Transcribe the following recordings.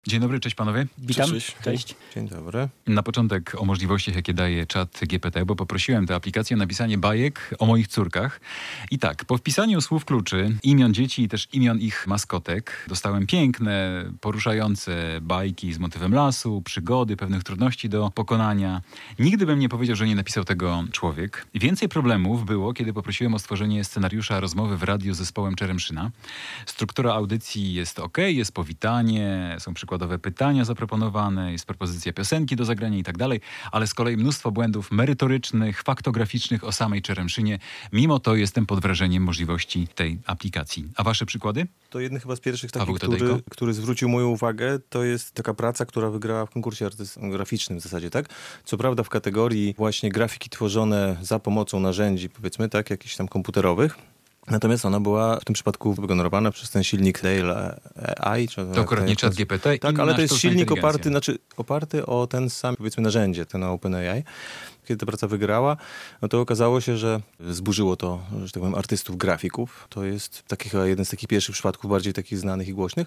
Dzień dobry, cześć panowie. Witam. Cześć. Dzień dobry. Na początek o możliwościach, jakie daje czat GPT, bo poprosiłem tę aplikację o napisanie bajek o moich córkach. I tak, po wpisaniu słów kluczy, imion dzieci i też imion ich maskotek, dostałem piękne, poruszające bajki z motywem lasu, przygody, pewnych trudności do pokonania. Nigdy bym nie powiedział, że nie napisał tego człowiek. Więcej problemów było, kiedy poprosiłem o stworzenie scenariusza rozmowy w radiu z zespołem Czeremszyna. Struktura audycji jest ok, jest powitanie, są przykładowe pytania zaproponowane, jest propozycja piosenki do zagrania i tak dalej, ale z kolei mnóstwo błędów merytorycznych, faktograficznych o samej Czeremszynie. Mimo to jestem pod wrażeniem możliwości tej aplikacji. A wasze przykłady? To jeden chyba z pierwszych takich, Paweł który zwrócił moją uwagę, to jest taka praca, która wygrała w konkursie graficznym w zasadzie, tak? Co prawda w kategorii właśnie grafiki tworzone za pomocą narzędzi, powiedzmy, tak, jakichś tam komputerowych. Natomiast ona była w tym przypadku wygenerowana przez ten silnik Dale AI. To akurat nie czat GPT. Tak, ale to jest silnik oparty o ten sam, powiedzmy, narzędzie, ten OpenAI. Kiedy ta praca wygrała, no to okazało się, że zburzyło to, że tak powiem, artystów, grafików. To jest chyba jeden z takich pierwszych przypadków, bardziej takich znanych i głośnych,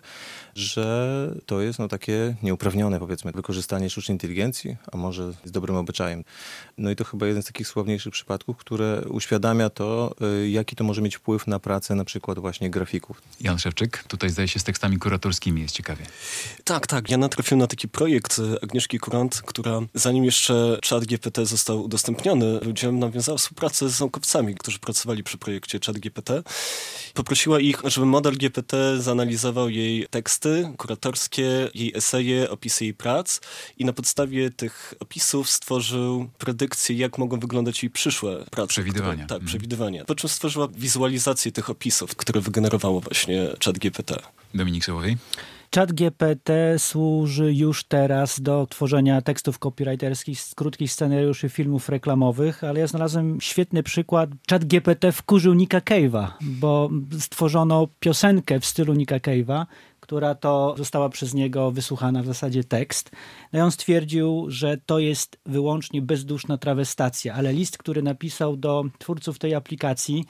że to jest takie nieuprawnione, powiedzmy, wykorzystanie sztucznej inteligencji, a może z dobrym obyczajem. No i to chyba jeden z takich sławniejszych przypadków, które uświadamia to, jaki to może mieć wpływ na pracę na przykład właśnie grafików. Jan Szewczyk, tutaj zdaje się z tekstami kuratorskimi, jest ciekawie. Tak. Ja natrafiłem na taki projekt Agnieszki Kurant, która zanim jeszcze czat GPT został udostępniony, ludziom nawiązała współpracę z naukowcami, którzy pracowali przy projekcie czat GPT. Poprosiła ich, żeby model GPT zanalizował jej teksty kuratorskie, jej eseje, opisy jej prac i na podstawie tych opisów stworzył predykcje, jak mogą wyglądać jej przyszłe prace. Przewidywania. Przewidywania. Po czym stworzyła wizualizację tych opisów, które wygenerowało właśnie czat GPT. Dominik Sołowiej. ChatGPT służy już teraz do tworzenia tekstów copywriterskich, krótkich scenariuszy, filmów reklamowych, ale ja znalazłem świetny przykład. ChatGPT wkurzył Nicka Cave'a, bo stworzono piosenkę w stylu Nicka Cave'a, która to została przez niego wysłuchana w zasadzie tekst. No i on stwierdził, że to jest wyłącznie bezduszna trawestacja, ale list, który napisał do twórców tej aplikacji,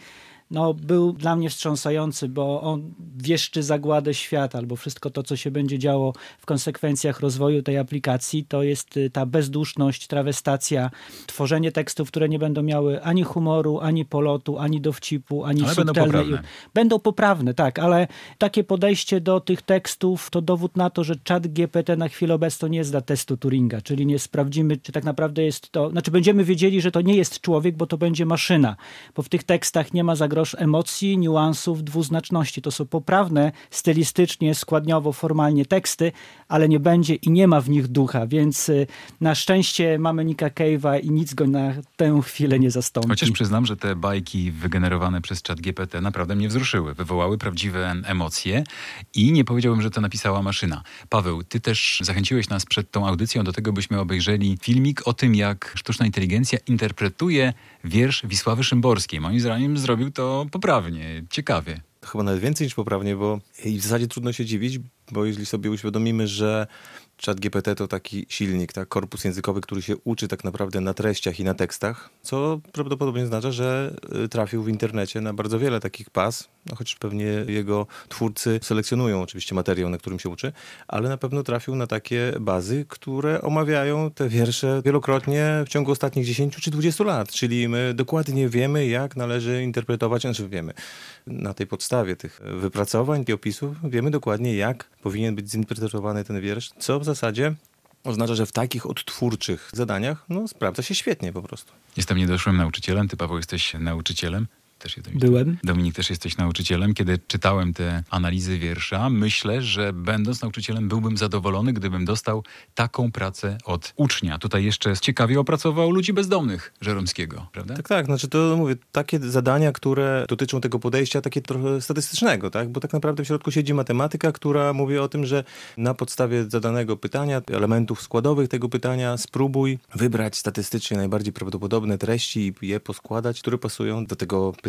był dla mnie wstrząsający, bo on wieszczy zagładę świata, albo wszystko to, co się będzie działo w konsekwencjach rozwoju tej aplikacji, to jest ta bezduszność, trawestacja, tworzenie tekstów, które nie będą miały ani humoru, ani polotu, ani dowcipu, ani ale subtelnej. będą poprawne. Będą poprawne, tak, ale takie podejście do tych tekstów to dowód na to, że czat GPT na chwilę obecną nie zda testu Turinga, czyli nie sprawdzimy, czy tak naprawdę jest to, będziemy wiedzieli, że to nie jest człowiek, bo to będzie maszyna, bo w tych tekstach nie ma grosz emocji, niuansów, dwuznaczności. To są poprawne stylistycznie, składniowo, formalnie teksty, ale nie będzie i nie ma w nich ducha, więc na szczęście mamy Nicka Cave'a i nic go na tę chwilę nie zastąpi. Chociaż przyznam, że te bajki wygenerowane przez czat GPT naprawdę mnie wzruszyły. Wywołały prawdziwe emocje i nie powiedziałbym, że to napisała maszyna. Paweł, ty też zachęciłeś nas przed tą audycją do tego, byśmy obejrzeli filmik o tym, jak sztuczna inteligencja interpretuje wiersz Wisławy Szymborskiej. Moim zdaniem zrobił to poprawnie, ciekawie. Chyba nawet więcej niż poprawnie, bo i w zasadzie trudno się dziwić, bo jeżeli sobie uświadomimy, że ChatGPT to taki silnik, korpus językowy, który się uczy tak naprawdę na treściach i na tekstach, co prawdopodobnie oznacza, że trafił w internecie na bardzo wiele takich baz, choć pewnie jego twórcy selekcjonują oczywiście materiał, na którym się uczy, ale na pewno trafił na takie bazy, które omawiają te wiersze wielokrotnie w ciągu ostatnich 10 czy 20 lat, czyli my dokładnie wiemy, jak należy interpretować, wiemy. Na tej podstawie tych wypracowań i opisów wiemy dokładnie, jak powinien być zinterpretowany ten wiersz, co w zasadzie oznacza, że w takich odtwórczych zadaniach sprawdza się świetnie po prostu. Jestem niedoszłym nauczycielem, ty, Paweł, jesteś nauczycielem. Byłem. Dominik, też jesteś nauczycielem. Kiedy czytałem te analizy wiersza, myślę, że będąc nauczycielem byłbym zadowolony, gdybym dostał taką pracę od ucznia. Tutaj jeszcze ciekawie opracował ludzi bezdomnych Żeromskiego, prawda? Tak. To mówię, takie zadania, które dotyczą tego podejścia takie trochę statystycznego, tak? Bo tak naprawdę w środku siedzi matematyka, która mówi o tym, że na podstawie zadanego pytania, elementów składowych tego pytania spróbuj wybrać statystycznie najbardziej prawdopodobne treści i je poskładać, które pasują do tego pytania.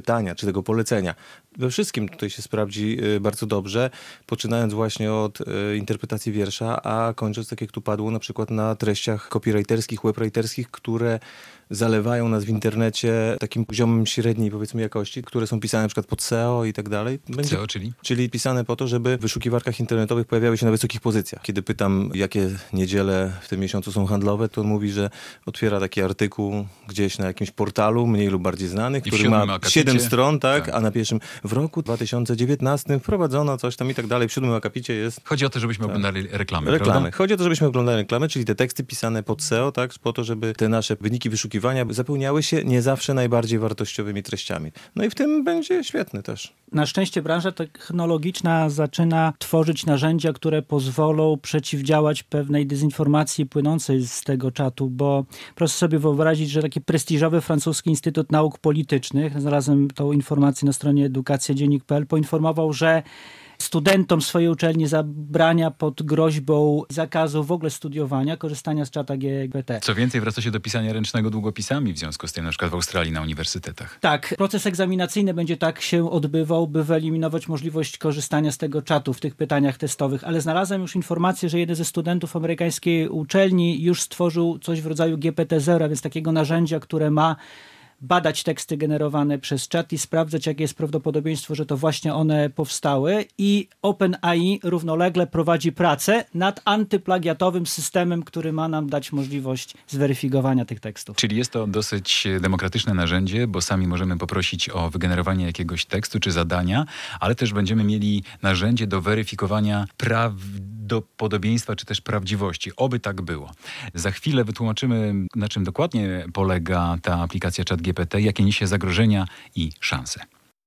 pytania, czy tego polecenia. We wszystkim tutaj się sprawdzi bardzo dobrze, poczynając właśnie od interpretacji wiersza, a kończąc, tak jak tu padło, na przykład na treściach copywriterskich, webwriterskich, które zalewają nas w internecie takim poziomem średniej, powiedzmy, jakości, które są pisane na przykład pod SEO i tak dalej. SEO, czyli? Czyli pisane po to, żeby w wyszukiwarkach internetowych pojawiały się na wysokich pozycjach. Kiedy pytam, jakie niedziele w tym miesiącu są handlowe, to on mówi, że otwiera taki artykuł gdzieś na jakimś portalu, mniej lub bardziej znanych, który ma 7 stron, tak? A na pierwszym w roku 2019 wprowadzono coś tam i tak dalej. W 7 akapicie jest... Chodzi o to, żebyśmy oglądali reklamy, prawda? Chodzi o to, żebyśmy oglądali reklamy, czyli te teksty pisane pod SEO, tak? Po to, żeby te nasze wyniki wyszukiwania zapełniały się nie zawsze najbardziej wartościowymi treściami. No i w tym będzie świetny też. Na szczęście branża technologiczna zaczyna tworzyć narzędzia, które pozwolą przeciwdziałać pewnej dezinformacji płynącej z tego czatu, bo proszę sobie wyobrazić, że taki prestiżowy francuski Instytut Nauk Politycznych, znalazłem tą informację na stronie edukacjadziennik.pl, poinformował, że studentom swojej uczelni zabrania pod groźbą zakazu w ogóle studiowania, korzystania z czata GPT. Co więcej, wraca się do pisania ręcznego długopisami w związku z tym, na przykład w Australii na uniwersytetach. Tak, proces egzaminacyjny będzie tak się odbywał, by wyeliminować możliwość korzystania z tego czatu w tych pytaniach testowych, ale znalazłem już informację, że jeden ze studentów amerykańskiej uczelni już stworzył coś w rodzaju GPT-0, a więc takiego narzędzia, które ma badać teksty generowane przez czat i sprawdzać, jakie jest prawdopodobieństwo, że to właśnie one powstały, i OpenAI równolegle prowadzi pracę nad antyplagiatowym systemem, który ma nam dać możliwość zweryfikowania tych tekstów. Czyli jest to dosyć demokratyczne narzędzie, bo sami możemy poprosić o wygenerowanie jakiegoś tekstu czy zadania, ale też będziemy mieli narzędzie do weryfikowania prawdopodobieństwa czy też prawdziwości. Oby tak było. Za chwilę wytłumaczymy, na czym dokładnie polega ta aplikacja ChatGPT, jakie niesie zagrożenia i szanse.